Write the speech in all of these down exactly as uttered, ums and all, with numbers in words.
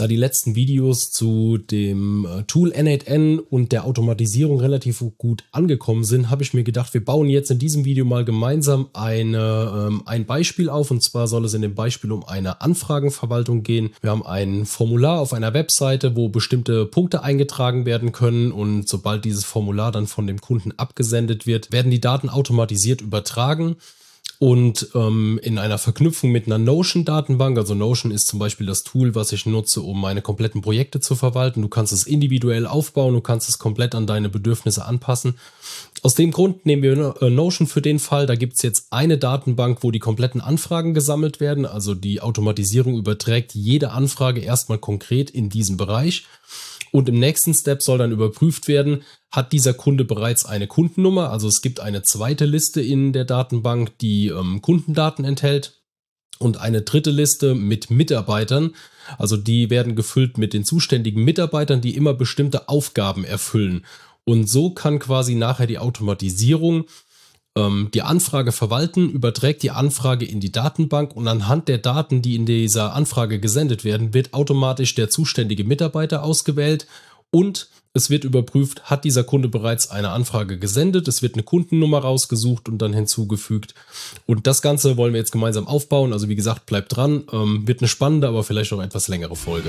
Da die letzten Videos zu dem Tool N acht N und der Automatisierung relativ gut angekommen sind, habe ich mir gedacht, wir bauen jetzt in diesem Video mal gemeinsam eine, ähm, ein Beispiel auf. Und zwar soll es in dem Beispiel um eine Anfragenverwaltung gehen. Wir haben ein Formular auf einer Webseite, wo bestimmte Punkte eingetragen werden können. Und sobald dieses Formular dann von dem Kunden abgesendet wird, werden die Daten automatisiert übertragen. Und ähm, in einer Verknüpfung mit einer Notion-Datenbank, also Notion ist zum Beispiel das Tool, was ich nutze, um meine kompletten Projekte zu verwalten. Du kannst es individuell aufbauen, du kannst es komplett an deine Bedürfnisse anpassen. Aus dem Grund nehmen wir Notion für den Fall. Da gibt es jetzt eine Datenbank, wo die kompletten Anfragen gesammelt werden. Also die Automatisierung überträgt jede Anfrage erstmal konkret in diesen Bereich. Und im nächsten Step soll dann überprüft werden, hat dieser Kunde bereits eine Kundennummer? Also es gibt eine zweite Liste in der Datenbank, die ähm, Kundendaten enthält und eine dritte Liste mit Mitarbeitern. Also die werden gefüllt mit den zuständigen Mitarbeitern, die immer bestimmte Aufgaben erfüllen. Und so kann quasi nachher die Automatisierung ähm, die Anfrage verwalten, überträgt die Anfrage in die Datenbank und anhand der Daten, die in dieser Anfrage gesendet werden, wird automatisch der zuständige Mitarbeiter ausgewählt und es wird überprüft, hat dieser Kunde bereits eine Anfrage gesendet, es wird eine Kundennummer rausgesucht und dann hinzugefügt. Und das Ganze wollen wir jetzt gemeinsam aufbauen. Also wie gesagt, bleibt dran, ähm, wird eine spannende, aber vielleicht auch etwas längere Folge.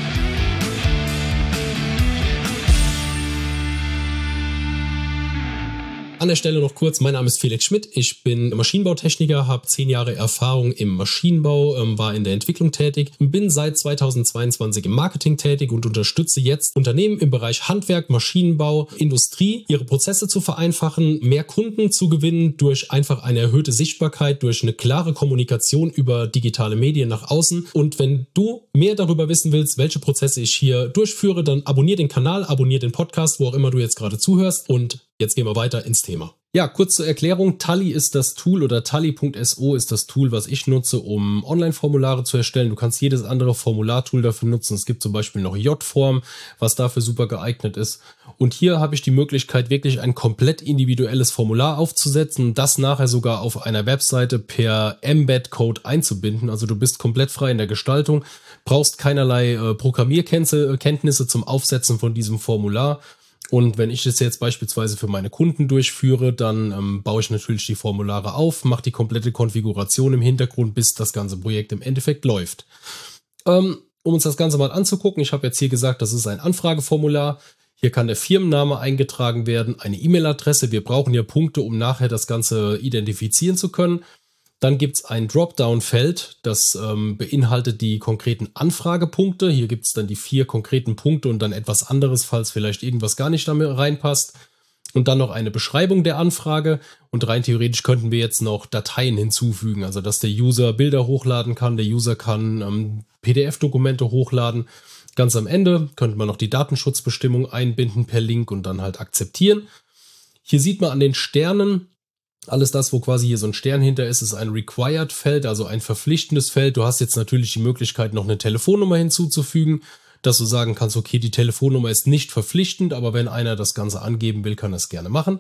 An der Stelle noch kurz, mein Name ist Felix Schmidt, ich bin Maschinenbautechniker, habe zehn Jahre Erfahrung im Maschinenbau, ähm, war in der Entwicklung tätig, bin seit zweitausendzweiundzwanzig im Marketing tätig und unterstütze jetzt Unternehmen im Bereich Handwerk, Maschinenbau, Industrie, ihre Prozesse zu vereinfachen, mehr Kunden zu gewinnen durch einfach eine erhöhte Sichtbarkeit, durch eine klare Kommunikation über digitale Medien nach außen. Und wenn du mehr darüber wissen willst, welche Prozesse ich hier durchführe, dann abonniere den Kanal, abonniere den Podcast, wo auch immer du jetzt gerade zuhörst und jetzt gehen wir weiter ins Thema. Ja, kurz zur Erklärung. Tally ist das Tool oder Tally Punkt so ist das Tool, was ich nutze, um Online-Formulare zu erstellen. Du kannst jedes andere Formulartool dafür nutzen. Es gibt zum Beispiel noch J-Form, was dafür super geeignet ist. Und hier habe ich die Möglichkeit, wirklich ein komplett individuelles Formular aufzusetzen und das nachher sogar auf einer Webseite per Embed-Code einzubinden. Also du bist komplett frei in der Gestaltung, brauchst keinerlei äh, Programmierkenntnisse zum Aufsetzen von diesem Formular. Und wenn ich das jetzt beispielsweise für meine Kunden durchführe, dann ähm, baue ich natürlich die Formulare auf, mache die komplette Konfiguration im Hintergrund, bis das ganze Projekt im Endeffekt läuft. Ähm, um uns das Ganze mal anzugucken, ich habe jetzt hier gesagt, das ist ein Anfrageformular. Hier kann der Firmenname eingetragen werden, eine E-Mail-Adresse. Wir brauchen hier Punkte, um nachher das Ganze identifizieren zu können. Dann gibt es ein Dropdown-Feld, das ähm, beinhaltet die konkreten Anfragepunkte. Hier gibt es dann die vier konkreten Punkte und dann etwas anderes, falls vielleicht irgendwas gar nicht damit reinpasst. Und dann noch eine Beschreibung der Anfrage. Und rein theoretisch könnten wir jetzt noch Dateien hinzufügen, also dass der User Bilder hochladen kann, der User kann ähm, P D F-Dokumente hochladen. Ganz am Ende könnte man noch die Datenschutzbestimmung einbinden per Link und dann halt akzeptieren. Hier sieht man an den Sternen, alles das, wo quasi hier so ein Stern hinter ist, ist ein Required-Feld, also ein verpflichtendes Feld. Du hast jetzt natürlich die Möglichkeit, noch eine Telefonnummer hinzuzufügen, dass du sagen kannst, okay, die Telefonnummer ist nicht verpflichtend, aber wenn einer das Ganze angeben will, kann er es gerne machen.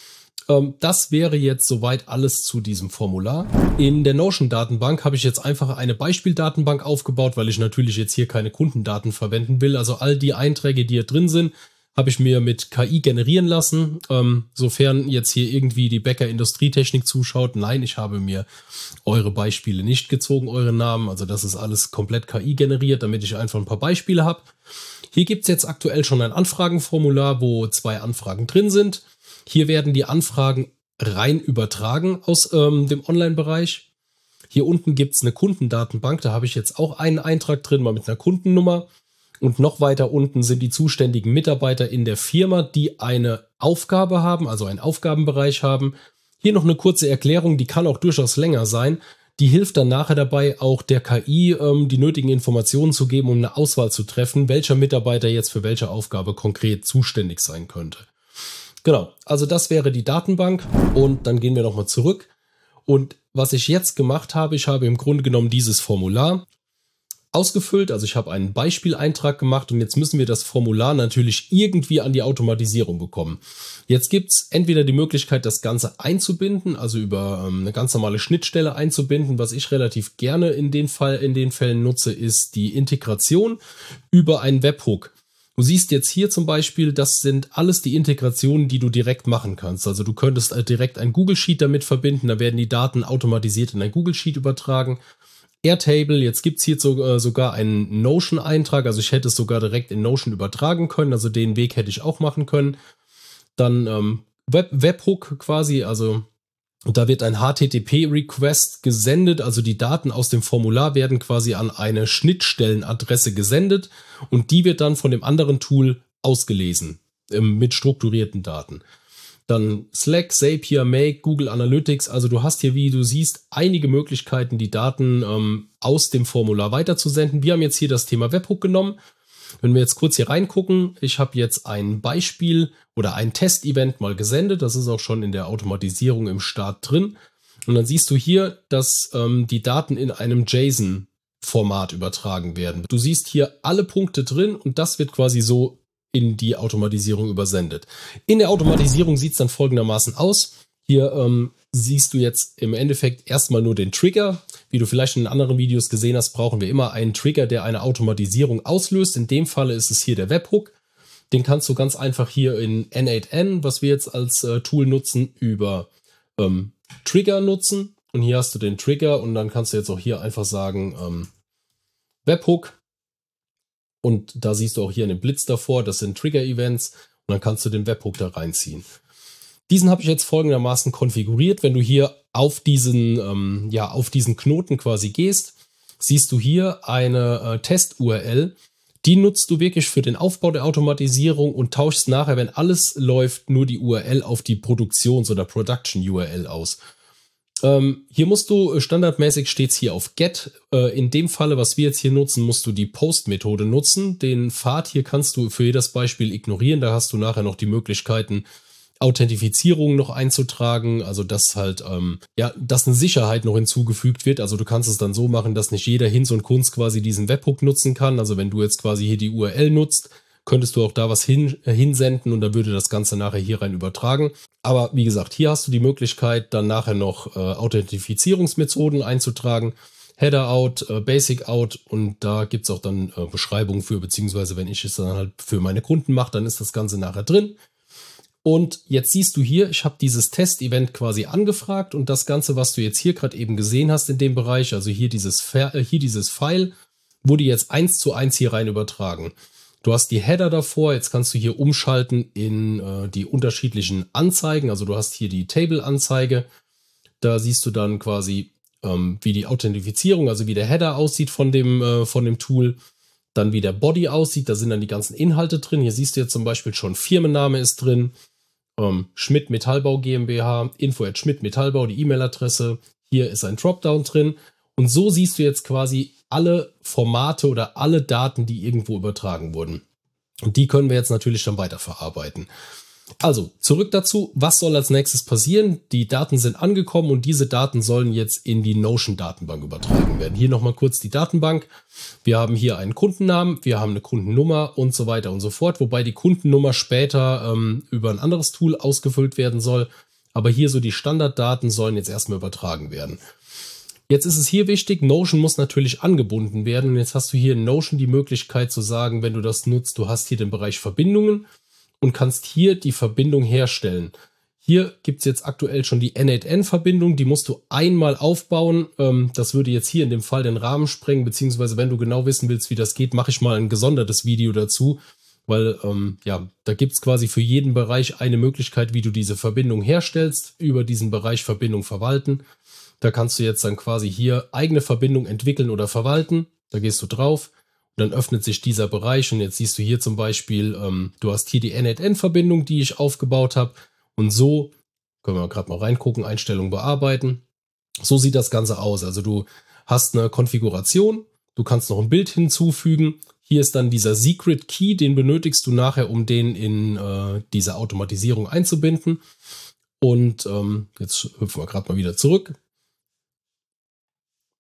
Ähm, das wäre jetzt soweit alles zu diesem Formular. In der Notion-Datenbank habe ich jetzt einfach eine Beispieldatenbank aufgebaut, weil ich natürlich jetzt hier keine Kundendaten verwenden will. Also all die Einträge, die hier drin sind, habe ich mir mit K I generieren lassen. Ähm, sofern jetzt hier irgendwie die Bäcker Industrietechnik zuschaut, nein, ich habe mir eure Beispiele nicht gezogen, eure Namen. Also das ist alles komplett K I generiert, damit ich einfach ein paar Beispiele habe. Hier gibt es jetzt aktuell schon ein Anfragenformular, wo zwei Anfragen drin sind. Hier werden die Anfragen rein übertragen aus ähm, dem Online-Bereich. Hier unten gibt es eine Kundendatenbank, da habe ich jetzt auch einen Eintrag drin, mal mit einer Kundennummer. Und noch weiter unten sind die zuständigen Mitarbeiter in der Firma, die eine Aufgabe haben, also einen Aufgabenbereich haben. Hier noch eine kurze Erklärung, die kann auch durchaus länger sein. Die hilft dann nachher dabei, auch der K I ähm, die nötigen Informationen zu geben, um eine Auswahl zu treffen, welcher Mitarbeiter jetzt für welche Aufgabe konkret zuständig sein könnte. Genau, also das wäre die Datenbank und dann gehen wir nochmal zurück. Und was ich jetzt gemacht habe, ich habe im Grunde genommen dieses Formular ausgefüllt. Also ich habe einen Beispieleintrag gemacht und jetzt müssen wir das Formular natürlich irgendwie an die Automatisierung bekommen. Jetzt gibt es entweder die Möglichkeit, das Ganze einzubinden, also über ähm, eine ganz normale Schnittstelle einzubinden. Was ich relativ gerne in den Fall, in den Fällen nutze, ist die Integration über einen Webhook. Du siehst jetzt hier zum Beispiel, das sind alles die Integrationen, die du direkt machen kannst. Also du könntest direkt ein Google Sheet damit verbinden, da werden die Daten automatisiert in ein Google Sheet übertragen. Airtable, jetzt gibt es hier so, äh, sogar einen Notion-Eintrag, also ich hätte es sogar direkt in Notion übertragen können, also den Weg hätte ich auch machen können. Dann ähm, Web Webhook quasi, also da wird ein H T T P-Request gesendet, also die Daten aus dem Formular werden quasi an eine Schnittstellenadresse gesendet und die wird dann von dem anderen Tool ausgelesen ähm, mit strukturierten Daten. Dann Slack, Zapier, Make, Google Analytics. Also du hast hier, wie du siehst, einige Möglichkeiten, die Daten ähm, aus dem Formular weiterzusenden. Wir haben jetzt hier das Thema Webhook genommen. Wenn wir jetzt kurz hier reingucken, ich habe jetzt ein Beispiel oder ein Test-Event mal gesendet. Das ist auch schon in der Automatisierung im Start drin. Und dann siehst du hier, dass ähm, die Daten in einem JSON-Format übertragen werden. Du siehst hier alle Punkte drin und das wird quasi so in die Automatisierung übersendet. In der Automatisierung sieht es dann folgendermaßen aus. Hier ähm, siehst du jetzt im Endeffekt erstmal nur den Trigger. Wie du vielleicht in anderen Videos gesehen hast, brauchen wir immer einen Trigger, der eine Automatisierung auslöst. In dem Falle ist es hier der Webhook. Den kannst du ganz einfach hier in N acht N, was wir jetzt als äh, Tool nutzen, über ähm, Trigger nutzen. Und hier hast du den Trigger und dann kannst du jetzt auch hier einfach sagen ähm, Webhook. Und da siehst du auch hier einen Blitz davor, das sind Trigger-Events und dann kannst du den Webhook da reinziehen. Diesen habe ich jetzt folgendermaßen konfiguriert. Wenn du hier auf diesen, ähm, ja, auf diesen Knoten quasi gehst, siehst du hier eine äh, Test-U R L. Die nutzt du wirklich für den Aufbau der Automatisierung und tauschst nachher, wenn alles läuft, nur die U R L auf die Produktions- oder Production-U R L aus. Ähm, hier musst du, standardmäßig steht es hier auf Get. Äh, in dem Falle, was wir jetzt hier nutzen, musst du die Post-Methode nutzen. Den Pfad hier kannst du für jedes Beispiel ignorieren. Da hast du nachher noch die Möglichkeiten, Authentifizierung noch einzutragen. Also dass halt, ähm, ja, dass eine Sicherheit noch hinzugefügt wird. Also du kannst es dann so machen, dass nicht jeder Hinz und Kunz quasi diesen Webhook nutzen kann. Also wenn du jetzt quasi hier die U R L nutzt, könntest du auch da was hin, äh, hinsenden und dann würde das Ganze nachher hier rein übertragen. Aber wie gesagt, hier hast du die Möglichkeit, dann nachher noch äh, Authentifizierungsmethoden einzutragen. Header out, äh, Basic out und da gibt es auch dann äh, Beschreibungen für, beziehungsweise wenn ich es dann halt für meine Kunden mache, dann ist das Ganze nachher drin. Und jetzt siehst du hier, ich habe dieses Test-Event quasi angefragt und das Ganze, was du jetzt hier gerade eben gesehen hast in dem Bereich, also hier dieses, äh, hier dieses File, wurde jetzt eins zu eins hier rein übertragen. Du hast die Header davor, jetzt kannst du hier umschalten in äh, die unterschiedlichen Anzeigen. Also du hast hier die Table-Anzeige. Da siehst du dann quasi, ähm, wie die Authentifizierung, also wie der Header aussieht von dem, äh, von dem Tool. Dann wie der Body aussieht, da sind dann die ganzen Inhalte drin. Hier siehst du jetzt zum Beispiel schon Firmenname ist drin. Ähm, Schmidt Metallbau GmbH, info at Schmidt Metallbau, die E-Mail-Adresse. Hier ist ein Dropdown drin. Und so siehst du jetzt quasi alle Formate oder alle Daten, die irgendwo übertragen wurden. Und die können wir jetzt natürlich dann weiterverarbeiten. Also, zurück dazu, was soll als nächstes passieren? Die Daten sind angekommen und diese Daten sollen jetzt in die Notion-Datenbank übertragen werden. Hier nochmal kurz die Datenbank. Wir haben hier einen Kundennamen, wir haben eine Kundennummer und so weiter und so fort, wobei die Kundennummer später ähm, über ein anderes Tool ausgefüllt werden soll. Aber hier so die Standarddaten sollen jetzt erstmal übertragen werden. Jetzt ist es hier wichtig, Notion muss natürlich angebunden werden und jetzt hast du hier in Notion die Möglichkeit zu sagen, wenn du das nutzt, du hast hier den Bereich Verbindungen und kannst hier die Verbindung herstellen. Hier gibt es jetzt aktuell schon die N acht N-Verbindung, die musst du einmal aufbauen. Das würde jetzt hier in dem Fall den Rahmen sprengen, beziehungsweise wenn du genau wissen willst, wie das geht, mache ich mal ein gesondertes Video dazu, weil ähm, ja, da gibt es quasi für jeden Bereich eine Möglichkeit, wie du diese Verbindung herstellst, über diesen Bereich Verbindung verwalten. Da kannst du jetzt dann quasi hier eigene Verbindung entwickeln oder verwalten. Da gehst du drauf und dann öffnet sich dieser Bereich und jetzt siehst du hier zum Beispiel, ähm, du hast hier die N acht N-Verbindung, die ich aufgebaut habe und so, können wir gerade mal reingucken, Einstellungen bearbeiten. So sieht das Ganze aus. Also du hast eine Konfiguration, du kannst noch ein Bild hinzufügen. Hier ist dann dieser Secret Key, den benötigst du nachher, um den in äh, diese Automatisierung einzubinden. Und ähm, jetzt hüpfen wir gerade mal wieder zurück.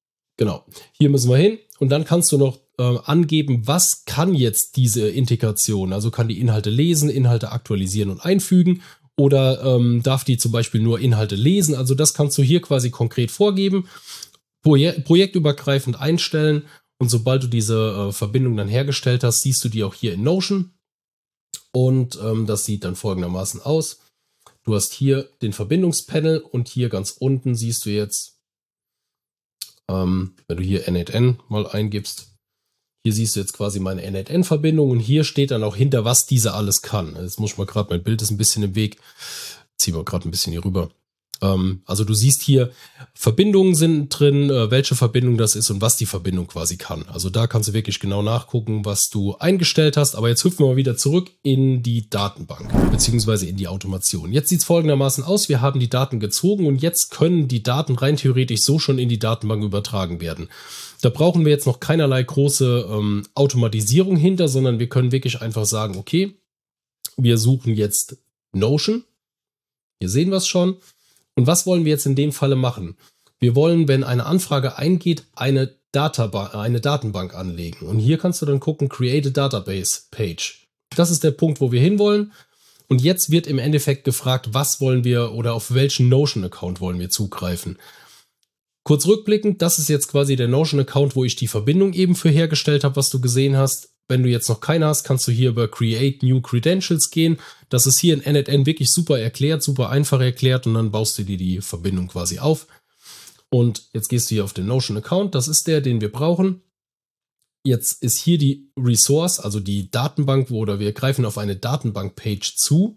Genau, hier müssen wir hin und dann kannst du noch äh, angeben, was kann jetzt diese Integration. Also kann die Inhalte lesen, Inhalte aktualisieren und einfügen oder ähm, darf die zum Beispiel nur Inhalte lesen. Also das kannst du hier quasi konkret vorgeben, proje projektübergreifend einstellen und sobald du diese äh, Verbindung dann hergestellt hast, siehst du die auch hier in Notion und ähm, das sieht dann folgendermaßen aus. Du hast hier den Verbindungspanel und hier ganz unten siehst du jetzt, Ähm, wenn du hier N acht N mal eingibst, hier siehst du jetzt quasi meine N acht N-Verbindung und hier steht dann auch hinter, was diese alles kann. Jetzt muss ich mal gerade, mein Bild ist ein bisschen im Weg, ziehen wir gerade ein bisschen hier rüber. Ähm, also du siehst hier, Verbindungen sind drin, äh, welche Verbindung das ist und was die Verbindung quasi kann. Also da kannst du wirklich genau nachgucken, was du eingestellt hast. Aber jetzt hüpfen wir mal wieder zurück in die Datenbank, beziehungsweise in die Automation. Jetzt sieht es folgendermaßen aus, wir haben die Daten gezogen und jetzt können die Daten rein theoretisch so schon in die Datenbank übertragen werden. Da brauchen wir jetzt noch keinerlei große ähm, Automatisierung hinter, sondern wir können wirklich einfach sagen, okay, wir suchen jetzt Notion. Hier sehen wir es schon. Und was wollen wir jetzt in dem Falle machen? Wir wollen, wenn eine Anfrage eingeht, eine, Databa- eine Datenbank anlegen. Und hier kannst du dann gucken, Create a Database Page. Das ist der Punkt, wo wir hinwollen. Und jetzt wird im Endeffekt gefragt, was wollen wir oder auf welchen Notion-Account wollen wir zugreifen. Kurz rückblickend, das ist jetzt quasi der Notion-Account, wo ich die Verbindung eben für hergestellt habe, was du gesehen hast. Wenn du jetzt noch keine hast, kannst du hier über Create New Credentials gehen. Das ist hier in N acht N wirklich super erklärt, super einfach erklärt und dann baust du dir die Verbindung quasi auf. Und jetzt gehst du hier auf den Notion-Account, das ist der, den wir brauchen. Jetzt ist hier die Resource, also die Datenbank, oder wir greifen auf eine Datenbank-Page zu.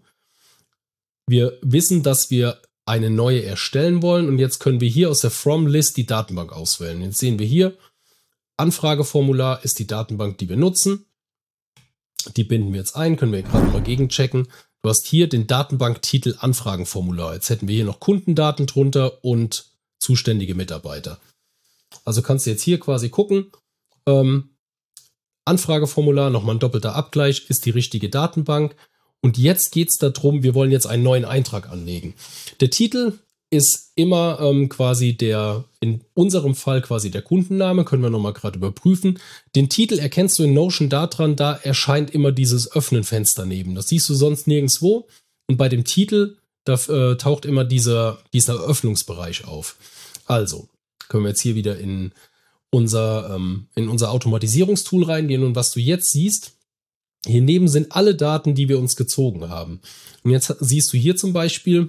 Wir wissen, dass wir eine neue erstellen wollen und jetzt können wir hier aus der From-List die Datenbank auswählen. Jetzt sehen wir hier, Anfrageformular ist die Datenbank, die wir nutzen. Die binden wir jetzt ein, können wir gerade mal gegenchecken. Du hast hier den Datenbanktitel Anfragenformular. Jetzt hätten wir hier noch Kundendaten drunter und zuständige Mitarbeiter. Also kannst du jetzt hier quasi gucken, ähm, Anfrageformular, nochmal ein doppelter Abgleich, ist die richtige Datenbank. Und jetzt geht es darum, wir wollen jetzt einen neuen Eintrag anlegen. Der Titel ist immer ähm, quasi der, in unserem Fall quasi der Kundenname, können wir nochmal gerade überprüfen. Den Titel erkennst du in Notion daran, da erscheint immer dieses Öffnen-Fenster neben. Das siehst du sonst nirgendwo. Und bei dem Titel, da äh, taucht immer dieser, dieser Öffnungsbereich auf. Also, können wir jetzt hier wieder in unser, ähm, in unser Automatisierungstool reingehen. Und was du jetzt siehst, hier neben sind alle Daten, die wir uns gezogen haben. Und jetzt siehst du hier zum Beispiel,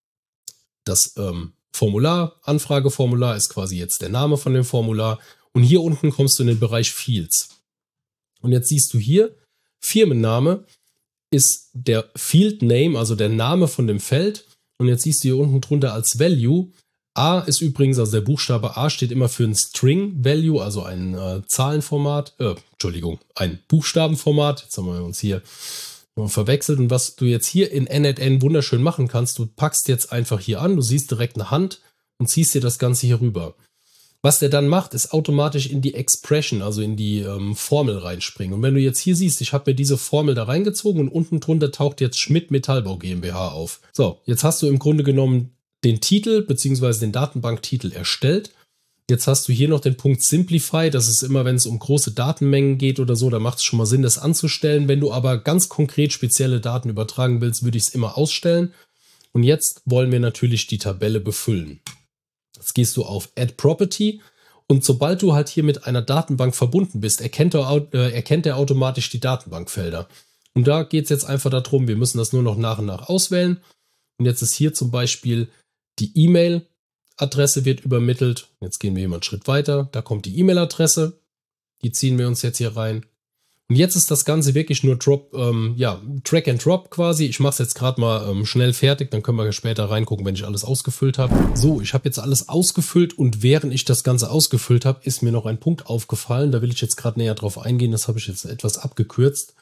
das ähm, Formular, Anfrageformular ist quasi jetzt der Name von dem Formular. Und hier unten kommst du in den Bereich Fields. Und jetzt siehst du hier, Firmenname ist der Field Name, also der Name von dem Feld. Und jetzt siehst du hier unten drunter als Value. A ist übrigens, also der Buchstabe A steht immer für ein String Value, also ein äh, Zahlenformat, äh, Entschuldigung, ein Buchstabenformat. Jetzt haben wir uns hier verwechselt. Und was du jetzt hier in N acht N wunderschön machen kannst, du packst jetzt einfach hier an, du siehst direkt eine Hand und ziehst dir das Ganze hier rüber. Was der dann macht, ist automatisch in die Expression, also in die ähm, Formel reinspringen. Und wenn du jetzt hier siehst, ich habe mir diese Formel da reingezogen und unten drunter taucht jetzt Schmidt Metallbau GmbH auf. So, jetzt hast du im Grunde genommen den Titel bzw. den Datenbanktitel erstellt. Jetzt hast du hier noch den Punkt Simplify. Das ist immer, wenn es um große Datenmengen geht oder so, da macht es schon mal Sinn, das anzustellen. Wenn du aber ganz konkret spezielle Daten übertragen willst, würde ich es immer ausstellen. Und jetzt wollen wir natürlich die Tabelle befüllen. Jetzt gehst du auf Add Property und sobald du halt hier mit einer Datenbank verbunden bist, erkennt er, äh, erkennt er automatisch die Datenbankfelder. Und da geht es jetzt einfach darum, wir müssen das nur noch nach und nach auswählen. Und jetzt ist hier zum Beispiel die E-Mail. Adresse wird übermittelt. Jetzt gehen wir hier mal einen Schritt weiter. Da kommt die E-Mail-Adresse. Die ziehen wir uns jetzt hier rein. Und jetzt ist das Ganze wirklich nur Drop, ähm, ja, Drag and Drop quasi. Ich mache es jetzt gerade mal ähm, schnell fertig. Dann können wir später reingucken, wenn ich alles ausgefüllt habe. So, ich habe jetzt alles ausgefüllt und während ich das Ganze ausgefüllt habe, ist mir noch ein Punkt aufgefallen. Da will ich jetzt gerade näher drauf eingehen. Das habe ich jetzt etwas abgekürzt.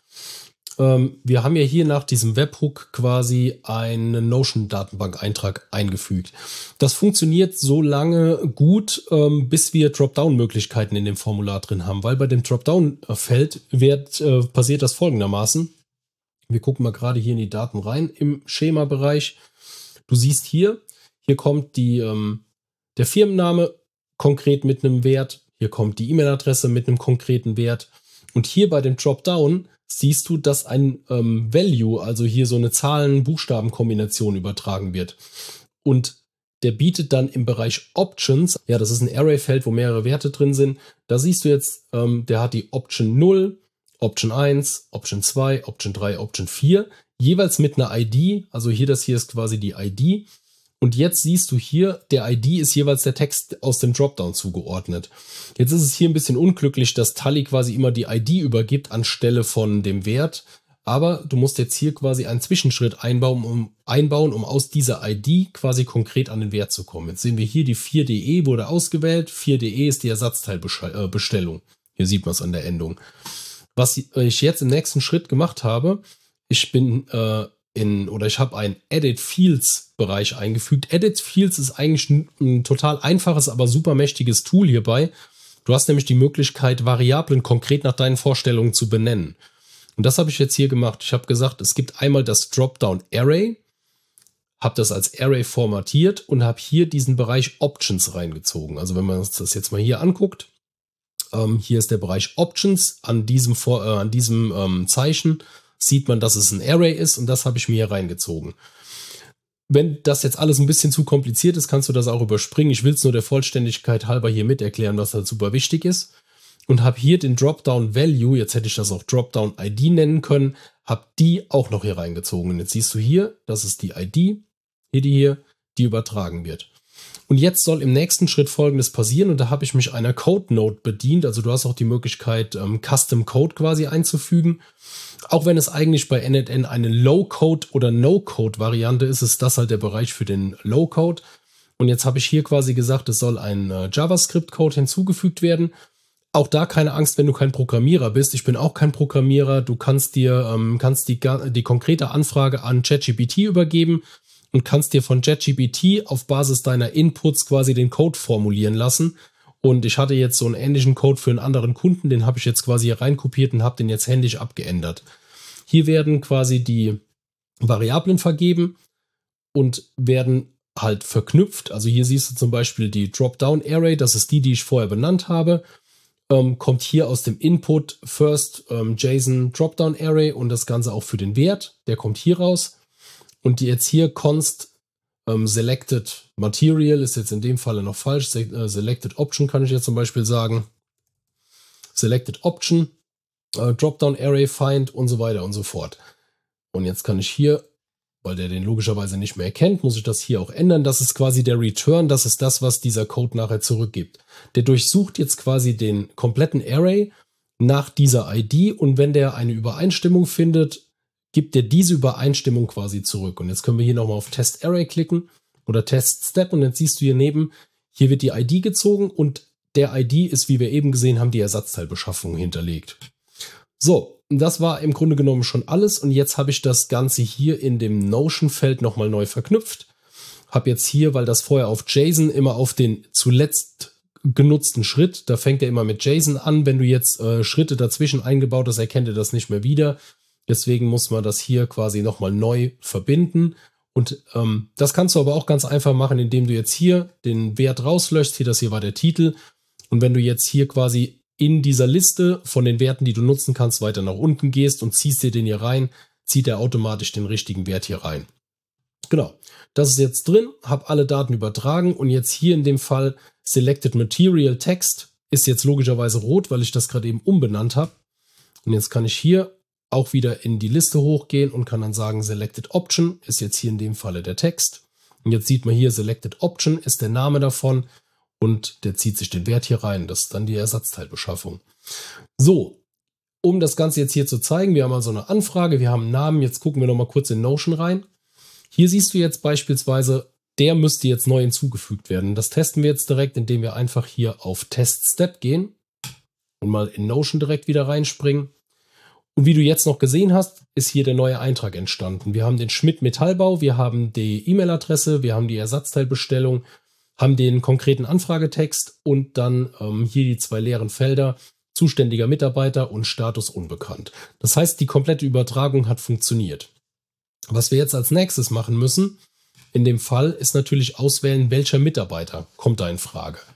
Wir haben ja hier nach diesem Webhook quasi einen Notion-Datenbank-Eintrag eingefügt. Das funktioniert so lange gut, bis wir Dropdown-Möglichkeiten in dem Formular drin haben, weil bei dem Dropdown-Feld wird, äh, passiert das folgendermaßen. Wir gucken mal gerade hier in die Daten rein im Schema-Bereich. Du siehst hier, hier kommt die, ähm, der Firmenname, konkret mit einem Wert. Hier kommt die E-Mail-Adresse mit einem konkreten Wert. Und hier bei dem Dropdown siehst du, dass ein ähm, Value, also hier so eine Zahlen-Buchstaben-Kombination übertragen wird. Und der bietet dann im Bereich Options, ja, das ist ein Array-Feld, wo mehrere Werte drin sind. Da siehst du jetzt, ähm, der hat die Option null, Option eins, Option zwei, Option drei, Option vier, jeweils mit einer I D. Also hier, das hier ist quasi die I D. Und jetzt siehst du hier, der I D ist jeweils der Text aus dem Dropdown zugeordnet. Jetzt ist es hier ein bisschen unglücklich, dass Tally quasi immer die I D übergibt anstelle von dem Wert. Aber du musst jetzt hier quasi einen Zwischenschritt einbauen, um, einbauen, um aus dieser I D quasi konkret an den Wert zu kommen. Jetzt sehen wir hier, die vier D E wurde ausgewählt. vier D E ist die Ersatzteilbestellung. Hier sieht man es an der Endung. Was ich jetzt im nächsten Schritt gemacht habe, ich bin äh, in, oder ich habe einen Edit Fields Bereich eingefügt. Edit Fields ist eigentlich ein, ein total einfaches, aber super mächtiges Tool hierbei. Du hast nämlich die Möglichkeit, Variablen konkret nach deinen Vorstellungen zu benennen. Und das habe ich jetzt hier gemacht. Ich habe gesagt, es gibt einmal das Dropdown Array, habe das als Array formatiert und habe hier diesen Bereich Options reingezogen. Also wenn man uns das jetzt mal hier anguckt, ähm, hier ist der Bereich Options. An diesem, Vor äh, an diesem ähm, Zeichen sieht man, dass es ein Array ist und das habe ich mir hier reingezogen. Wenn das jetzt alles ein bisschen zu kompliziert ist, kannst du das auch überspringen. Ich will es nur der Vollständigkeit halber hier mit erklären, was halt super wichtig ist. Und habe hier den Dropdown Value, jetzt hätte ich das auch Dropdown I D nennen können, habe die auch noch hier reingezogen. Und jetzt siehst du hier, das ist die I D, hier die hier, die übertragen wird. Und jetzt soll im nächsten Schritt Folgendes passieren und da habe ich mich einer Code Node bedient. Also du hast auch die Möglichkeit, ähm, Custom Code quasi einzufügen. Auch wenn es eigentlich bei N N N eine Low-Code oder No-Code-Variante ist, ist das halt der Bereich für den Low-Code. Und jetzt habe ich hier quasi gesagt, es soll ein äh, JavaScript-Code hinzugefügt werden. Auch da keine Angst, wenn du kein Programmierer bist. Ich bin auch kein Programmierer. Du kannst dir ähm, kannst die, die konkrete Anfrage an ChatGPT übergeben und kannst dir von ChatGPT auf Basis deiner Inputs quasi den Code formulieren lassen. Und ich hatte jetzt so einen ähnlichen Code für einen anderen Kunden, den habe ich jetzt quasi hier reinkopiert und habe den jetzt händisch abgeändert. Hier werden quasi die Variablen vergeben und werden halt verknüpft. Also hier siehst du zum Beispiel die Dropdown Array, das ist die, die ich vorher benannt habe. Ähm, kommt hier aus dem Input First ähm, JSON Dropdown Array und das Ganze auch für den Wert, der kommt hier raus. Und jetzt hier const ähm, Selected Material ist jetzt in dem Falle noch falsch. Se äh, Selected Option kann ich jetzt zum Beispiel sagen. Selected Option, äh, Dropdown Array Find und so weiter und so fort. Und jetzt kann ich hier, weil der den logischerweise nicht mehr erkennt, muss ich das hier auch ändern. Das ist quasi der Return, das ist das, was dieser Code nachher zurückgibt. Der durchsucht jetzt quasi den kompletten Array nach dieser I D und wenn der eine Übereinstimmung findet, gibt der diese Übereinstimmung quasi zurück. Und jetzt können wir hier nochmal auf Test Array klicken oder Test Step und jetzt siehst du hier neben, hier wird die I D gezogen und der I D ist, wie wir eben gesehen haben, die Ersatzteilbeschaffung hinterlegt. So, das war im Grunde genommen schon alles und jetzt habe ich das Ganze hier in dem Notion-Feld nochmal neu verknüpft. Habe jetzt hier, weil das vorher auf JSON immer auf den zuletzt genutzten Schritt, da fängt er immer mit JSON an. Wenn du jetzt äh, Schritte dazwischen eingebaut hast, erkennt er das nicht mehr wieder. Deswegen muss man das hier quasi nochmal neu verbinden. Und ähm, das kannst du aber auch ganz einfach machen, indem du jetzt hier den Wert rauslöschst. Hier, das hier war der Titel. Und wenn du jetzt hier quasi in dieser Liste von den Werten, die du nutzen kannst, weiter nach unten gehst und ziehst dir den hier rein, zieht er automatisch den richtigen Wert hier rein. Genau, das ist jetzt drin, habe alle Daten übertragen und jetzt hier in dem Fall Selected Material Text ist jetzt logischerweise rot, weil ich das gerade eben umbenannt habe. Und jetzt kann ich hier auch wieder in die Liste hochgehen und kann dann sagen, Selected Option ist jetzt hier in dem Falle der Text. Und jetzt sieht man hier, Selected Option ist der Name davon und der zieht sich den Wert hier rein. Das ist dann die Ersatzteilbeschaffung. So, um das Ganze jetzt hier zu zeigen, wir haben also eine Anfrage, wir haben einen Namen. Jetzt gucken wir nochmal kurz in Notion rein. Hier siehst du jetzt beispielsweise, der müsste jetzt neu hinzugefügt werden. Das testen wir jetzt direkt, indem wir einfach hier auf Test Step gehen und mal in Notion direkt wieder reinspringen. Und wie du jetzt noch gesehen hast, ist hier der neue Eintrag entstanden. Wir haben den Schmidt Metallbau, wir haben die E-Mail-Adresse, wir haben die Ersatzteilbestellung, haben den konkreten Anfragetext und dann ähm, hier die zwei leeren Felder, zuständiger Mitarbeiter und Status unbekannt. Das heißt, die komplette Übertragung hat funktioniert. Was wir jetzt als nächstes machen müssen, in dem Fall, ist natürlich auswählen, welcher Mitarbeiter kommt da in Frage.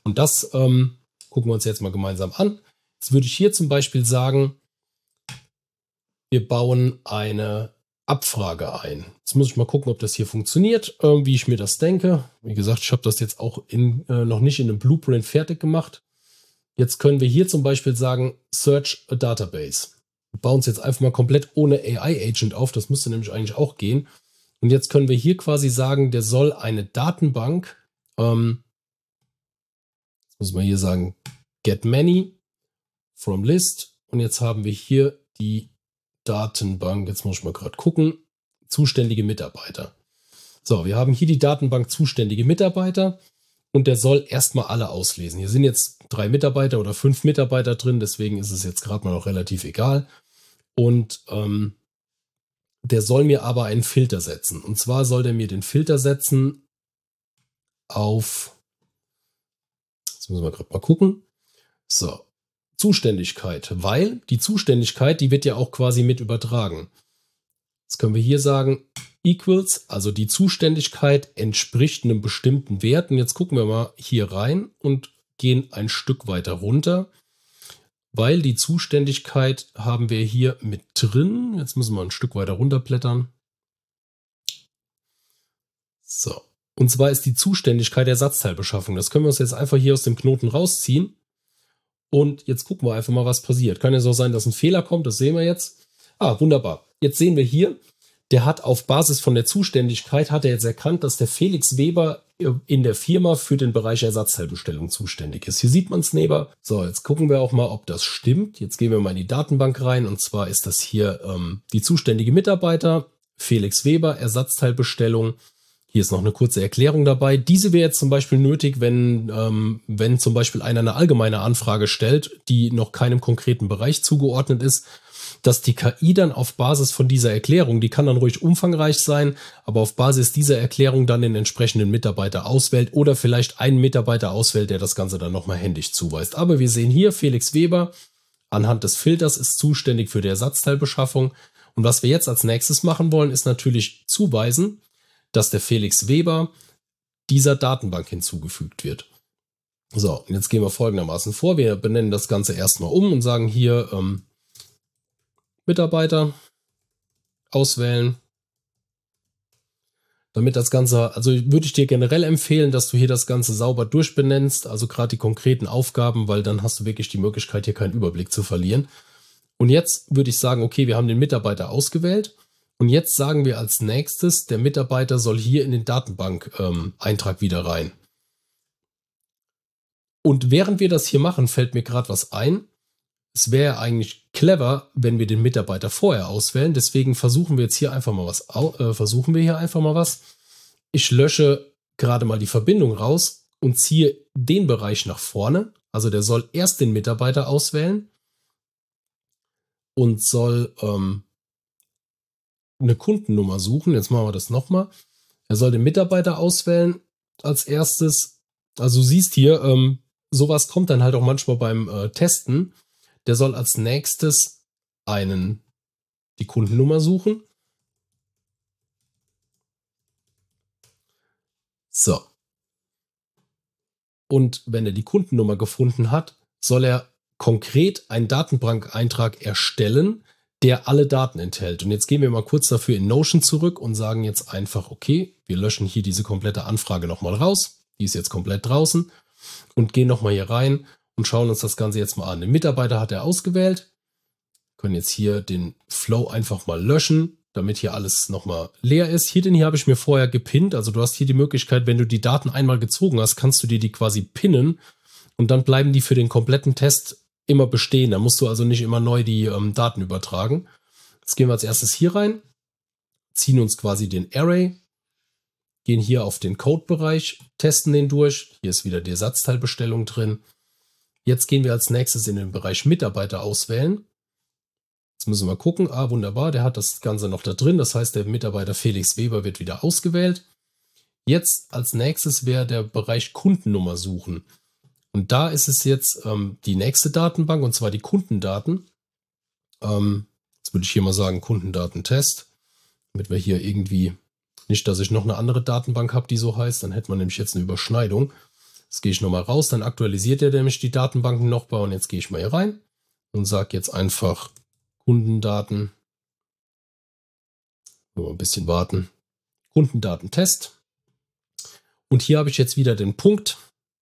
Und das ähm, gucken wir uns jetzt mal gemeinsam an. Jetzt würde ich hier zum Beispiel sagen, wir bauen eine Abfrage ein. Jetzt muss ich mal gucken, ob das hier funktioniert, äh, wie ich mir das denke. Wie gesagt, ich habe das jetzt auch in, äh, noch nicht in einem Blueprint fertig gemacht. Jetzt können wir hier zum Beispiel sagen, Search a Database. Wir bauen es jetzt einfach mal komplett ohne A I-Agent auf. Das müsste nämlich eigentlich auch gehen. Und jetzt können wir hier quasi sagen, der soll eine Datenbank, ähm, jetzt muss man hier sagen, get many from list. Und jetzt haben wir hier die Datenbank, jetzt muss ich mal gerade gucken, zuständige Mitarbeiter. So, wir haben hier die Datenbank zuständige Mitarbeiter und der soll erstmal alle auslesen. Hier sind jetzt drei Mitarbeiter oder fünf Mitarbeiter drin, deswegen ist es jetzt gerade mal noch relativ egal. Und ähm, der soll mir aber einen Filter setzen. Und zwar soll der mir den Filter setzen auf, jetzt müssen wir gerade mal gucken, so, Zuständigkeit, weil die Zuständigkeit, die wird ja auch quasi mit übertragen. Jetzt können wir hier sagen, equals, also die Zuständigkeit entspricht einem bestimmten Wert. Und jetzt gucken wir mal hier rein und gehen ein Stück weiter runter, weil die Zuständigkeit haben wir hier mit drin. Jetzt müssen wir ein Stück weiter runterblättern. So, und zwar ist die Zuständigkeit der Ersatzteilbeschaffung. Das können wir uns jetzt einfach hier aus dem Knoten rausziehen. Und jetzt gucken wir einfach mal, was passiert. Kann ja so sein, dass ein Fehler kommt, das sehen wir jetzt. Ah, wunderbar. Jetzt sehen wir hier, der hat auf Basis von der Zuständigkeit, hat er jetzt erkannt, dass der Felix Weber in der Firma für den Bereich Ersatzteilbestellung zuständig ist. Hier sieht man es neben. So, jetzt gucken wir auch mal, ob das stimmt. Jetzt gehen wir mal in die Datenbank rein. Und zwar ist das hier ähm, die zuständige Mitarbeiter, Felix Weber, Ersatzteilbestellung. Hier ist noch eine kurze Erklärung dabei. Diese wäre jetzt zum Beispiel nötig, wenn, ähm, wenn zum Beispiel einer eine allgemeine Anfrage stellt, die noch keinem konkreten Bereich zugeordnet ist, dass die K I dann auf Basis von dieser Erklärung, die kann dann ruhig umfangreich sein, aber auf Basis dieser Erklärung dann den entsprechenden Mitarbeiter auswählt oder vielleicht einen Mitarbeiter auswählt, der das Ganze dann nochmal händisch zuweist. Aber wir sehen hier, Felix Weber anhand des Filters ist zuständig für die Ersatzteilbeschaffung. Und was wir jetzt als nächstes machen wollen, ist natürlich zuweisen, dass der Felix Weber dieser Datenbank hinzugefügt wird. So, und jetzt gehen wir folgendermaßen vor. Wir benennen das Ganze erstmal um und sagen hier ähm, Mitarbeiter auswählen. Damit das Ganze, also würde ich dir generell empfehlen, dass du hier das Ganze sauber durchbenennst, also gerade die konkreten Aufgaben, weil dann hast du wirklich die Möglichkeit, hier keinen Überblick zu verlieren. Und jetzt würde ich sagen, okay, wir haben den Mitarbeiter ausgewählt. Und jetzt sagen wir als nächstes, der Mitarbeiter soll hier in den Datenbank-Eintrag ähm, wieder rein. Und während wir das hier machen, fällt mir gerade was ein. Es wäre eigentlich clever, wenn wir den Mitarbeiter vorher auswählen. Deswegen versuchen wir jetzt hier einfach mal was. Äh, versuchen wir hier einfach mal was. Ich lösche gerade mal die Verbindung raus und ziehe den Bereich nach vorne. Also der soll erst den Mitarbeiter auswählen und soll ähm, eine Kundennummer suchen. Jetzt machen wir das nochmal. Er soll den Mitarbeiter auswählen als erstes. Also du siehst hier, ähm, sowas kommt dann halt auch manchmal beim äh, Testen. Der soll als nächstes einen die Kundennummer suchen. So. Und wenn er die Kundennummer gefunden hat, soll er konkret einen Datenbankeintrag erstellen, der alle Daten enthält. Und jetzt gehen wir mal kurz dafür in Notion zurück und sagen jetzt einfach, okay, wir löschen hier diese komplette Anfrage nochmal raus. Die ist jetzt komplett draußen und gehen nochmal hier rein und schauen uns das Ganze jetzt mal an. Den Mitarbeiter hat er ausgewählt. Wir können jetzt hier den Flow einfach mal löschen, damit hier alles nochmal leer ist. Hier den hier habe ich mir vorher gepinnt. Also du hast hier die Möglichkeit, wenn du die Daten einmal gezogen hast, kannst du dir die quasi pinnen und dann bleiben die für den kompletten Test immer bestehen. Da musst du also nicht immer neu die ähm, Daten übertragen. Jetzt gehen wir als erstes hier rein, ziehen uns quasi den Array, gehen hier auf den Code-Bereich, testen den durch. Hier ist wieder die Ersatzteilbestellung drin. Jetzt gehen wir als nächstes in den Bereich Mitarbeiter auswählen. Jetzt müssen wir gucken. Ah, wunderbar, der hat das Ganze noch da drin. Das heißt, der Mitarbeiter Felix Weber wird wieder ausgewählt. Jetzt als nächstes wäre der Bereich Kundennummer suchen. Und da ist es jetzt ähm, die nächste Datenbank, und zwar die Kundendaten. Ähm, jetzt würde ich hier mal sagen Kundendatentest, damit wir hier irgendwie, nicht, dass ich noch eine andere Datenbank habe, die so heißt, dann hätte man nämlich jetzt eine Überschneidung. Jetzt gehe ich nochmal raus, dann aktualisiert er nämlich die Datenbanken nochmal und jetzt gehe ich mal hier rein und sage jetzt einfach Kundendaten. Nur ein bisschen warten. Kundendatentest. Und hier habe ich jetzt wieder den Punkt,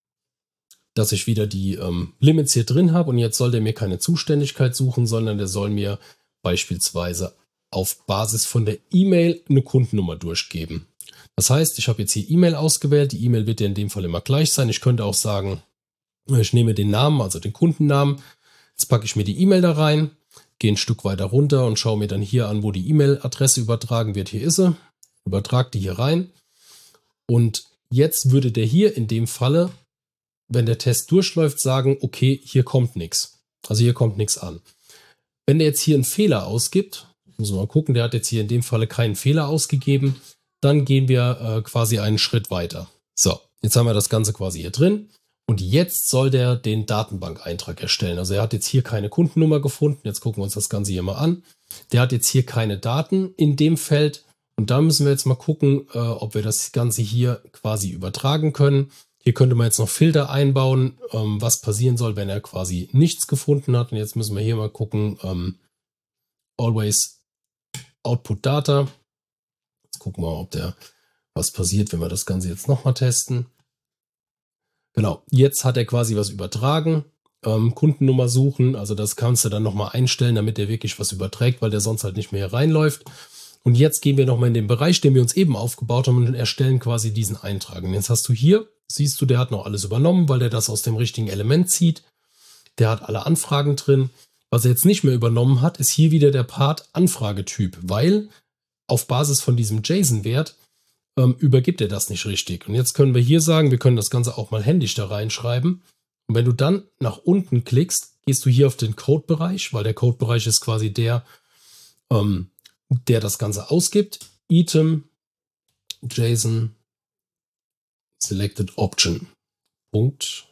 dass ich wieder die ähm, Limits hier drin habe und jetzt soll der mir keine Zuständigkeit suchen, sondern der soll mir beispielsweise auf Basis von der E-Mail eine Kundennummer durchgeben. Das heißt, ich habe jetzt hier E-Mail ausgewählt. Die E-Mail wird ja in dem Fall immer gleich sein. Ich könnte auch sagen, ich nehme den Namen, also den Kundennamen. Jetzt packe ich mir die E-Mail da rein, gehe ein Stück weiter runter und schaue mir dann hier an, wo die E-Mail-Adresse übertragen wird. Hier ist sie. Übertrage die hier rein. Und jetzt würde der hier in dem Falle, wenn der Test durchläuft, sagen, okay, hier kommt nichts. Also hier kommt nichts an. Wenn der jetzt hier einen Fehler ausgibt, müssen wir mal gucken, der hat jetzt hier in dem Falle keinen Fehler ausgegeben, dann gehen wir äh, quasi einen Schritt weiter. So, jetzt haben wir das Ganze quasi hier drin und jetzt soll der den Datenbankeintrag erstellen. Also er hat jetzt hier keine Kundennummer gefunden. Jetzt gucken wir uns das Ganze hier mal an. Der hat jetzt hier keine Daten in dem Feld und da müssen wir jetzt mal gucken, äh, ob wir das Ganze hier quasi übertragen können. Hier könnte man jetzt noch Filter einbauen, ähm, was passieren soll, wenn er quasi nichts gefunden hat. Und jetzt müssen wir hier mal gucken, ähm, Always Output Data. Jetzt gucken wir mal, ob der was passiert, wenn wir das Ganze jetzt nochmal testen. Genau, jetzt hat er quasi was übertragen. Ähm, Kundennummer suchen, also das kannst du dann nochmal einstellen, damit der wirklich was überträgt, weil der sonst halt nicht mehr hier reinläuft. Und jetzt gehen wir nochmal in den Bereich, den wir uns eben aufgebaut haben und erstellen quasi diesen Eintrag. Und jetzt hast du hier, siehst du, der hat noch alles übernommen, weil der das aus dem richtigen Element zieht. Der hat alle Anfragen drin. Was er jetzt nicht mehr übernommen hat, ist hier wieder der Part Anfragetyp, weil auf Basis von diesem JSON-Wert ähm, übergibt er das nicht richtig. Und jetzt können wir hier sagen, wir können das Ganze auch mal händisch da reinschreiben. Und wenn du dann nach unten klickst, gehst du hier auf den Code-Bereich, weil der Code-Bereich ist quasi der, ähm, der das Ganze ausgibt. Item, JSON, Selected Option. Punkt.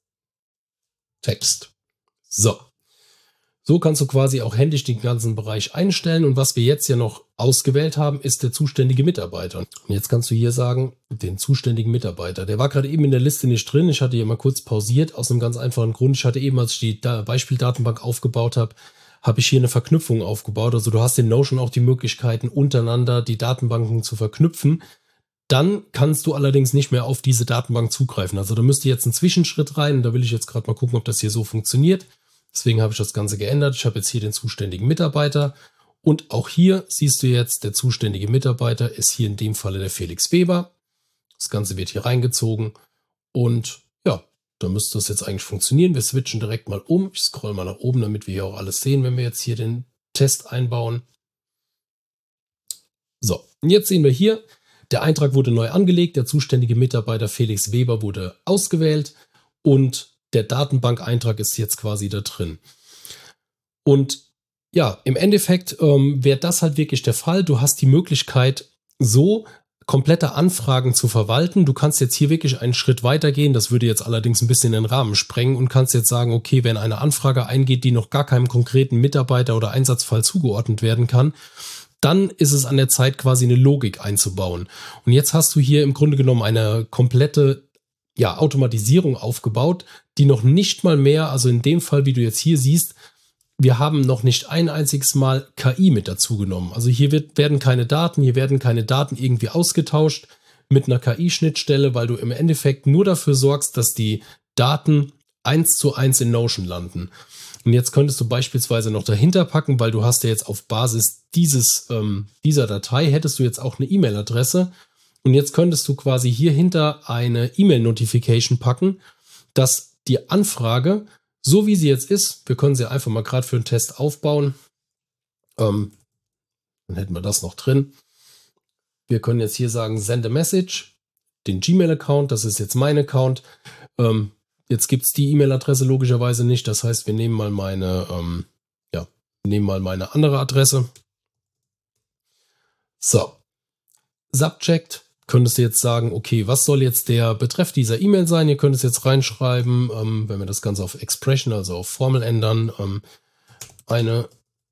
Text. So. So kannst du quasi auch händisch den ganzen Bereich einstellen. Und was wir jetzt ja noch ausgewählt haben, ist der zuständige Mitarbeiter. Und jetzt kannst du hier sagen, den zuständigen Mitarbeiter. Der war gerade eben in der Liste nicht drin. Ich hatte hier mal kurz pausiert, aus einem ganz einfachen Grund. Ich hatte eben, als ich die Beispieldatenbank aufgebaut habe, habe ich hier eine Verknüpfung aufgebaut. Also du hast in Notion auch die Möglichkeiten, untereinander die Datenbanken zu verknüpfen. Dann kannst du allerdings nicht mehr auf diese Datenbank zugreifen. Also da müsste jetzt ein Zwischenschritt rein. Und da will ich jetzt gerade mal gucken, ob das hier so funktioniert. Deswegen habe ich das Ganze geändert. Ich habe jetzt hier den zuständigen Mitarbeiter. Und auch hier siehst du jetzt, der zuständige Mitarbeiter ist hier in dem Falle der Felix Weber. Das Ganze wird hier reingezogen. Und ja, da müsste das jetzt eigentlich funktionieren. Wir switchen direkt mal um. Ich scroll mal nach oben, damit wir hier auch alles sehen, wenn wir jetzt hier den Test einbauen. So, und jetzt sehen wir hier, der Eintrag wurde neu angelegt. Der zuständige Mitarbeiter Felix Weber wurde ausgewählt und der Datenbankeintrag ist jetzt quasi da drin. Und ja, im Endeffekt ähm, wäre das halt wirklich der Fall. Du hast die Möglichkeit, so komplette Anfragen zu verwalten. Du kannst jetzt hier wirklich einen Schritt weiter gehen. Das würde jetzt allerdings ein bisschen den Rahmen sprengen und kannst jetzt sagen, okay, wenn eine Anfrage eingeht, die noch gar keinem konkreten Mitarbeiter oder Einsatzfall zugeordnet werden kann, dann ist es an der Zeit, quasi eine Logik einzubauen. Und jetzt hast du hier im Grunde genommen eine komplette ja, Automatisierung aufgebaut, die noch nicht mal mehr, also in dem Fall, wie du jetzt hier siehst, wir haben noch nicht ein einziges Mal K I mit dazu genommen. Also hier wird, werden keine Daten, hier werden keine Daten irgendwie ausgetauscht mit einer K I-Schnittstelle, weil du im Endeffekt nur dafür sorgst, dass die Daten eins zu eins in Notion landen. Und jetzt könntest du beispielsweise noch dahinter packen, weil du hast ja jetzt auf Basis dieses, ähm, dieser Datei, hättest du jetzt auch eine E-Mail-Adresse. Und jetzt könntest du quasi hier hinter eine E-Mail-Notification packen, dass die Anfrage, so wie sie jetzt ist, wir können sie einfach mal gerade für einen Test aufbauen. Ähm, dann hätten wir das noch drin. Wir können jetzt hier sagen, send a message, den Gmail-Account, das ist jetzt mein Account. Ähm, jetzt gibt es die E-Mail-Adresse logischerweise nicht. Das heißt, wir nehmen mal meine, ähm, ja, nehmen mal meine andere Adresse. So, Subject. Könntest du jetzt sagen, okay, was soll jetzt der Betreff dieser E-Mail sein? Ihr könnt es jetzt reinschreiben, ähm, wenn wir das Ganze auf Expression, also auf Formel ändern, ähm, eine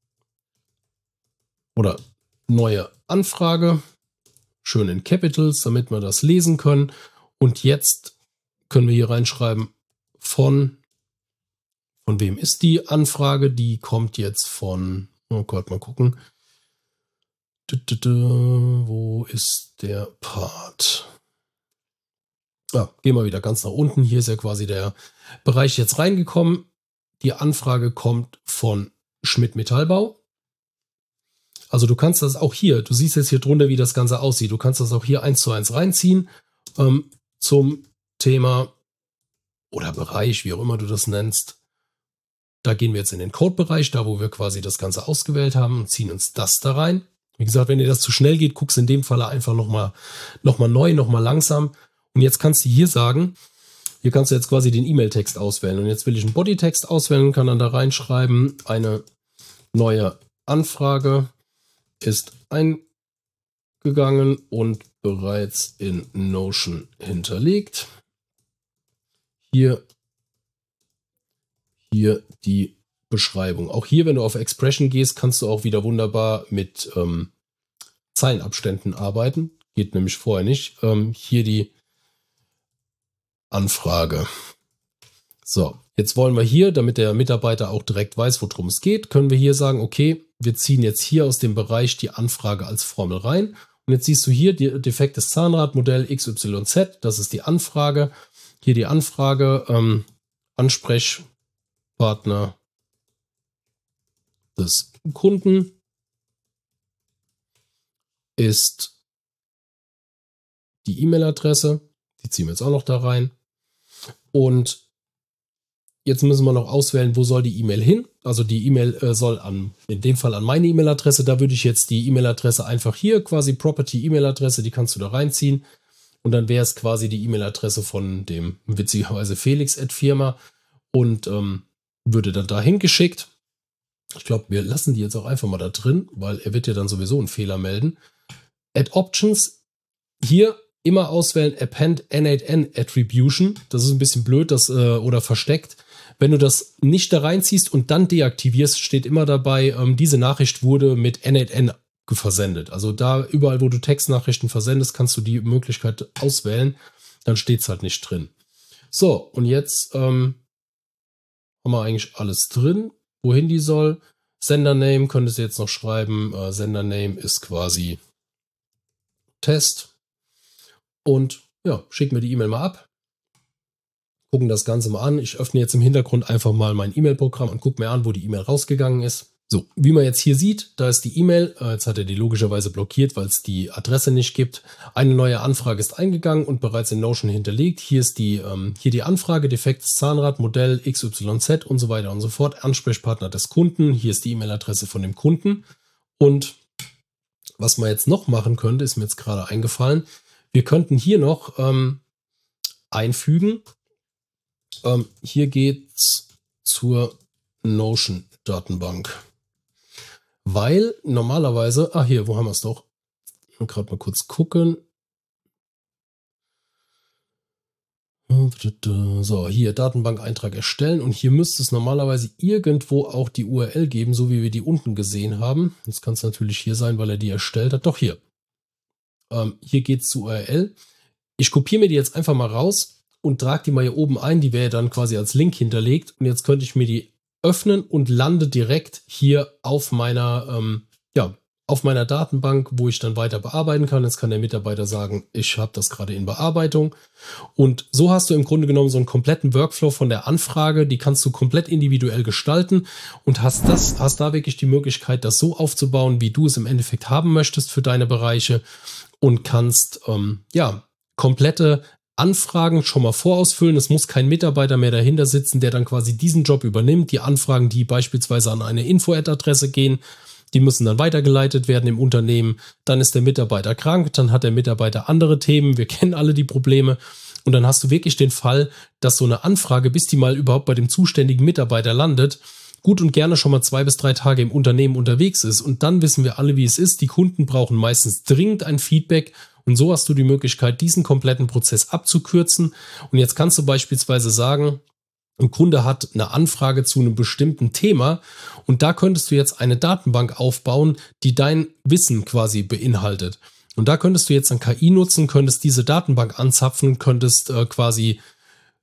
oder neue Anfrage, schön in Capitals, damit wir das lesen können. Und jetzt können wir hier reinschreiben, von, von wem ist die Anfrage? Die kommt jetzt von, oh Gott, mal gucken. Wo ist der Part? Ah, gehen wir wieder ganz nach unten. Hier ist ja quasi der Bereich jetzt reingekommen. Die Anfrage kommt von Schmidt Metallbau. Also du kannst das auch hier, du siehst jetzt hier drunter, wie das Ganze aussieht. Du kannst das auch hier eins zu eins reinziehen ähm, zum Thema oder Bereich, wie auch immer du das nennst. Da gehen wir jetzt in den Code-Bereich, da wo wir quasi das Ganze ausgewählt haben und ziehen uns das da rein. Wie gesagt, wenn dir das zu schnell geht, guckst in dem Falle einfach nochmal noch mal neu, nochmal langsam. Und jetzt kannst du hier sagen, hier kannst du jetzt quasi den E-Mail-Text auswählen. Und jetzt will ich einen Bodytext auswählen und kann dann da reinschreiben, eine neue Anfrage ist eingegangen und bereits in Notion hinterlegt. Hier, hier die Beschreibung. Auch hier, wenn du auf Expression gehst, kannst du auch wieder wunderbar mit ähm, Zeilenabständen arbeiten. Geht nämlich vorher nicht. Ähm, hier die Anfrage. So, jetzt wollen wir hier, damit der Mitarbeiter auch direkt weiß, worum es geht, können wir hier sagen, okay, wir ziehen jetzt hier aus dem Bereich die Anfrage als Formel rein. Und jetzt siehst du hier, die defektes Zahnradmodell X Y Z, das ist die Anfrage. Hier die Anfrage, ähm, Ansprechpartner des Kunden ist die E-Mail-Adresse. Die ziehen wir jetzt auch noch da rein. Und jetzt müssen wir noch auswählen, wo soll die E-Mail hin. Also die E-Mail äh, soll an, in dem Fall an meine E-Mail-Adresse. Da würde ich jetzt die E-Mail-Adresse einfach hier, quasi Property-E-Mail-Adresse, die kannst du da reinziehen. Und dann wäre es quasi die E-Mail-Adresse von dem witzigerweise Felix at Firma und ähm, würde dann dahin geschickt. Ich glaube, wir lassen die jetzt auch einfach mal da drin, weil er wird ja dann sowieso einen Fehler melden. Add Options. Hier immer auswählen Append N acht N Attribution. Das ist ein bisschen blöd das, äh, oder versteckt. Wenn du das nicht da reinziehst und dann deaktivierst, steht immer dabei, ähm, diese Nachricht wurde mit N acht N versendet. Also da überall, wo du Textnachrichten versendest, kannst du die Möglichkeit auswählen. Dann steht es halt nicht drin. So, und jetzt ähm, haben wir eigentlich alles drin. Wohin die soll. Sendername könntest du jetzt noch schreiben. Äh, Sendername ist quasi Test. Und ja, schicken wir die E-Mail mal ab. Gucken das Ganze mal an. Ich öffne jetzt im Hintergrund einfach mal mein E-Mail-Programm und gucke mir an, wo die E-Mail rausgegangen ist. So, wie man jetzt hier sieht, da ist die E-Mail. Äh, jetzt hat er die logischerweise blockiert, weil es die Adresse nicht gibt. Eine neue Anfrage ist eingegangen und bereits in Notion hinterlegt. Hier ist die, ähm, hier die Anfrage, defektes Zahnrad, Modell X Y Z und so weiter und so fort. Ansprechpartner des Kunden. Hier ist die E-Mail-Adresse von dem Kunden. Und was man jetzt noch machen könnte, ist mir jetzt gerade eingefallen. Wir könnten hier noch ähm, einfügen. Ähm, hier geht's zur Notion-Datenbank. Weil normalerweise, ah hier, wo haben wir es doch? Gerade mal kurz gucken. So, hier Datenbank-Eintrag erstellen und hier müsste es normalerweise irgendwo auch die U R L geben, so wie wir die unten gesehen haben. Das kann es natürlich hier sein, weil er die erstellt hat. Doch hier. Ähm, hier geht es zur U R L. Ich kopiere mir die jetzt einfach mal raus und trage die mal hier oben ein. Die wäre dann quasi als Link hinterlegt. Und jetzt könnte ich mir die öffnen und lande direkt hier auf meiner, ähm, ja, auf meiner Datenbank, wo ich dann weiter bearbeiten kann. Jetzt kann der Mitarbeiter sagen, ich habe das gerade in Bearbeitung. Und so hast du im Grunde genommen so einen kompletten Workflow von der Anfrage. Die kannst du komplett individuell gestalten und hast das, hast da wirklich die Möglichkeit, das so aufzubauen, wie du es im Endeffekt haben möchtest für deine Bereiche und kannst, ähm, ja, komplette Anfragen schon mal vorausfüllen. Es muss kein Mitarbeiter mehr dahinter sitzen, der dann quasi diesen Job übernimmt. Die Anfragen, die beispielsweise an eine Info-Ad-Adresse gehen, die müssen dann weitergeleitet werden im Unternehmen. Dann ist der Mitarbeiter krank, dann hat der Mitarbeiter andere Themen. Wir kennen alle die Probleme. Und dann hast du wirklich den Fall, dass so eine Anfrage, bis die mal überhaupt bei dem zuständigen Mitarbeiter landet, gut und gerne schon mal zwei bis drei Tage im Unternehmen unterwegs ist. Und dann wissen wir alle, wie es ist. Die Kunden brauchen meistens dringend ein Feedback. Und so hast du die Möglichkeit, diesen kompletten Prozess abzukürzen. Und jetzt kannst du beispielsweise sagen, ein Kunde hat eine Anfrage zu einem bestimmten Thema und da könntest du jetzt eine Datenbank aufbauen, die dein Wissen quasi beinhaltet. Und da könntest du jetzt ein K I nutzen, könntest diese Datenbank anzapfen, könntest äh, quasi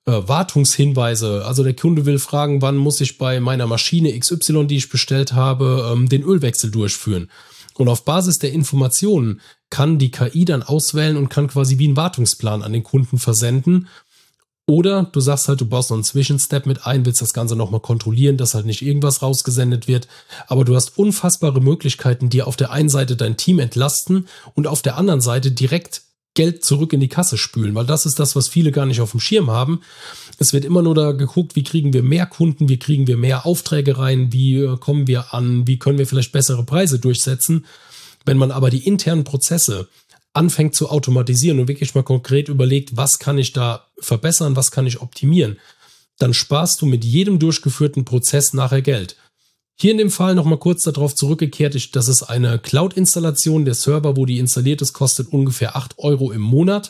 äh, Wartungshinweise. Also der Kunde will fragen, wann muss ich bei meiner Maschine X Y, die ich bestellt habe, ähm, den Ölwechsel durchführen. Und auf Basis der Informationen kann die K I dann auswählen und kann quasi wie einen Wartungsplan an den Kunden versenden. Oder du sagst halt, du baust noch einen Zwischenstep mit ein, willst das Ganze nochmal kontrollieren, dass halt nicht irgendwas rausgesendet wird. Aber du hast unfassbare Möglichkeiten, dir auf der einen Seite dein Team entlasten und auf der anderen Seite direkt Geld zurück in die Kasse spülen. Weil das ist das, was viele gar nicht auf dem Schirm haben. Es wird immer nur da geguckt, wie kriegen wir mehr Kunden, wie kriegen wir mehr Aufträge rein, wie kommen wir an, wie können wir vielleicht bessere Preise durchsetzen. Wenn man aber die internen Prozesse anfängt zu automatisieren und wirklich mal konkret überlegt, was kann ich da verbessern, was kann ich optimieren, dann sparst du mit jedem durchgeführten Prozess nachher Geld. Hier in dem Fall nochmal kurz darauf zurückgekehrt, das ist eine Cloud-Installation. Der Server, wo die installiert ist, kostet ungefähr acht Euro im Monat.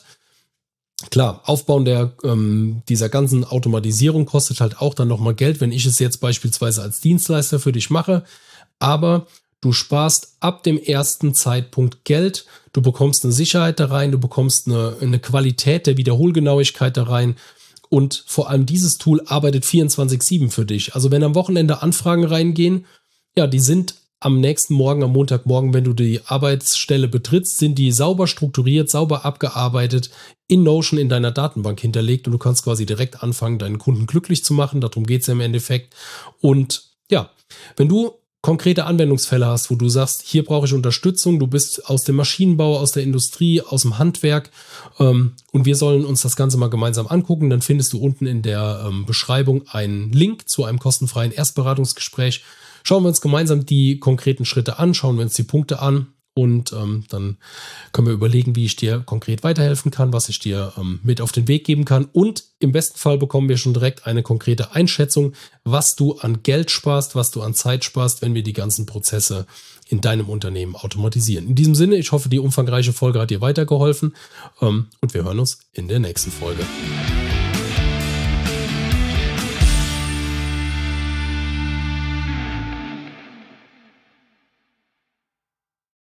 Klar, Aufbauen der, ähm, dieser ganzen Automatisierung kostet halt auch dann nochmal Geld, wenn ich es jetzt beispielsweise als Dienstleister für dich mache. Aber du sparst ab dem ersten Zeitpunkt Geld, du bekommst eine Sicherheit da rein, du bekommst eine, eine Qualität der Wiederholgenauigkeit da rein und vor allem dieses Tool arbeitet vierundzwanzig sieben für dich. Also wenn am Wochenende Anfragen reingehen, ja, die sind am nächsten Morgen, am Montagmorgen, wenn du die Arbeitsstelle betrittst, sind die sauber strukturiert, sauber abgearbeitet, in Notion in deiner Datenbank hinterlegt und du kannst quasi direkt anfangen, deinen Kunden glücklich zu machen. Darum geht es ja im Endeffekt. Und ja, wenn du konkrete Anwendungsfälle hast, wo du sagst, hier brauche ich Unterstützung, du bist aus dem Maschinenbau, aus der Industrie, aus dem Handwerk ähm, und wir sollen uns das Ganze mal gemeinsam angucken, dann findest du unten in der ähm, Beschreibung einen Link zu einem kostenfreien Erstberatungsgespräch. Schauen wir uns gemeinsam die konkreten Schritte an, schauen wir uns die Punkte an und ähm, dann können wir überlegen, wie ich dir konkret weiterhelfen kann, was ich dir ähm, mit auf den Weg geben kann. Und im besten Fall bekommen wir schon direkt eine konkrete Einschätzung, was du an Geld sparst, was du an Zeit sparst, wenn wir die ganzen Prozesse in deinem Unternehmen automatisieren. In diesem Sinne, ich hoffe, die umfangreiche Folge hat dir weitergeholfen ähm, und wir hören uns in der nächsten Folge.